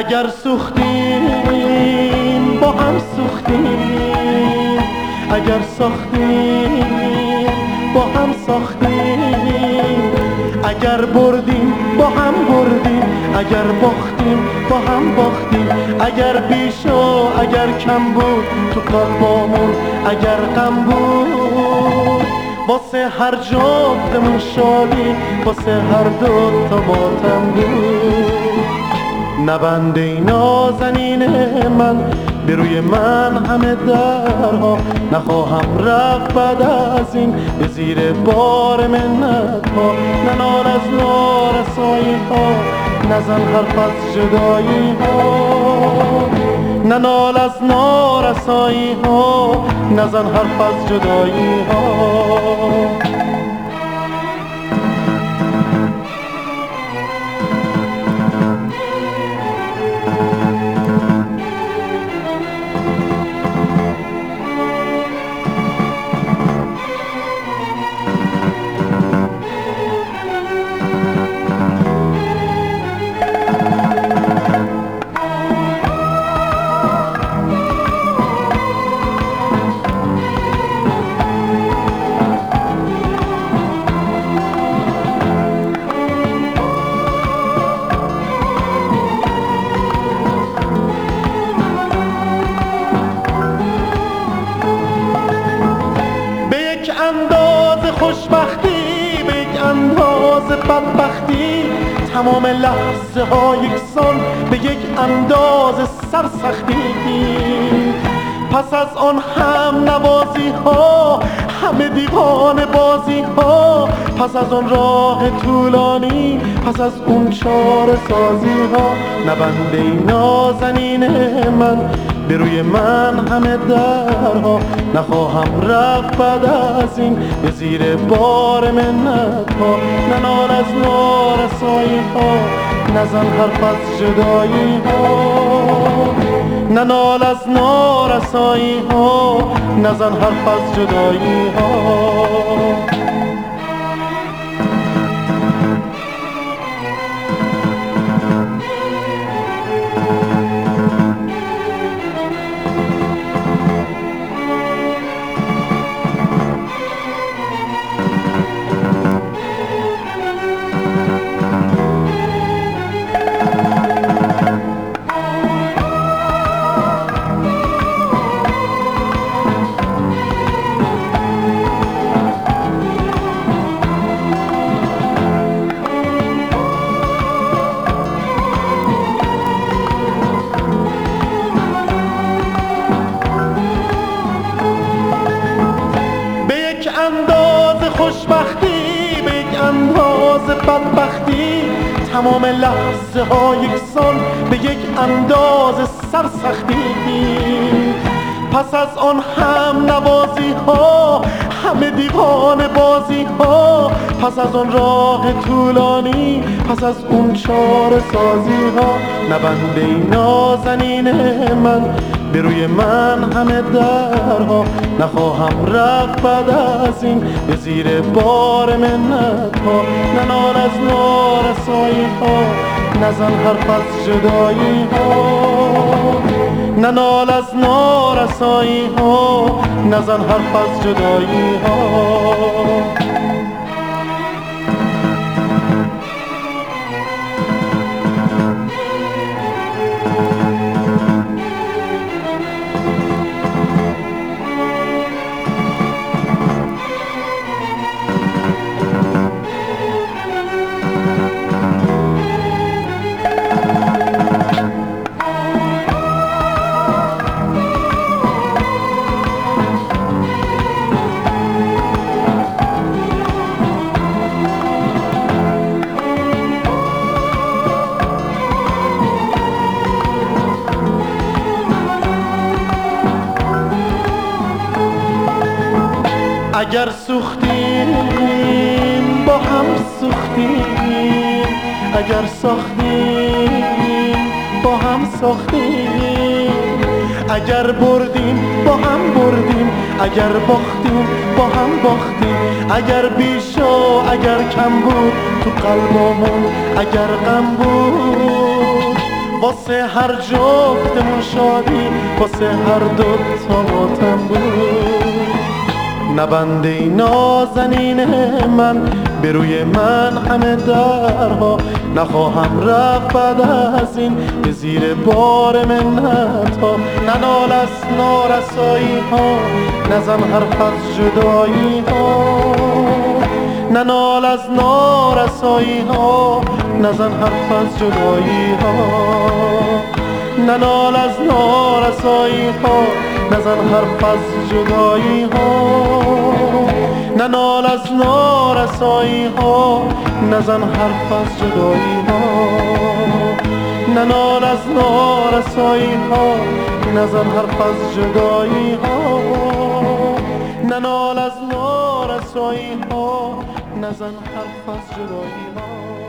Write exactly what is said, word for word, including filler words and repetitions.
اگر سوختیم با هم سوختیم، اگر ساختیم با هم ساختیم، اگر بردیم با هم بردیم، اگر باختیم با هم باختیم، اگر بیش و اگر کم بود تو قلبامون، اگر غم بود واسه هر جفتمون شادی، واسه هر دو تا ماتم بود. نبنده نازنین من به روی من همه درها، نخواهم رفت بعد از این به زیر بار منت ها. ننال از نارسایی ها، نزن حرف از جدایی ها، ننال از نارسایی ها، نزن حرف از جدایی ها. خوشبختی به یک اندازه بدبختی، تمام لحظه ها یکسان به یک اندازه سرسختی. پس از آن هم نوازی ها، همه دیوانه بازی ها، پس از آن راه طولانی، پس از اون چاره سازی ها. نبنده نازنین من به روی من همه درها، نخواهم رفت بعد از این به زیر بار منت ها. ننال از نارسایی ها، نزن حرف از جدایی ها، ننال از نارسایی ها، نزن حرف از جدایی ها. خوشبختی به یک اندازه بدبختی، تمام لحظه ها یکسان به یک اندازه سرسختی. پس از آن هم نوازی ها، همه دیوانه بازی ها، پس از آن راه طولانی، پس از اون چاره سازی ها. نبنده نازنین من به روی من همه درها، نخواهم رفت بعد از این به زیر بار منت ها. ننال از نارسایی ها، نزن حرف از جدایی ها، ننال از نارسایی ها، نزن حرف از جدایی ها. اگر سوختیم با هم سوختیم، اگر ساختیم با هم ساختیم، اگر بردیم با هم بردیم، اگر باختیم با هم باختیم، اگر بیش و اگر کم بود تو قلبمون، اگر غم بود واسه هر جفتمون شادی، واسه هر دوتا ماتم بود. نبنده نازنین من به روی من همه درها، نخواهم رفت بعد از این به زیر بار منت ها. ننال از نارسایی ها، نزن حرف از جدایی ها. ننال از نارسایی ها، نزن حرف از جدایی ها. ننال از نارسایی ها، نزن حرف از جدایی ها. ننال از نارسایی ها، نزن حرف از جدایی ها. ننال از نارسایی ها، نزن حرف از جدایی ها. ننال از نارسایی ها، نزن حرف از جدایی ها.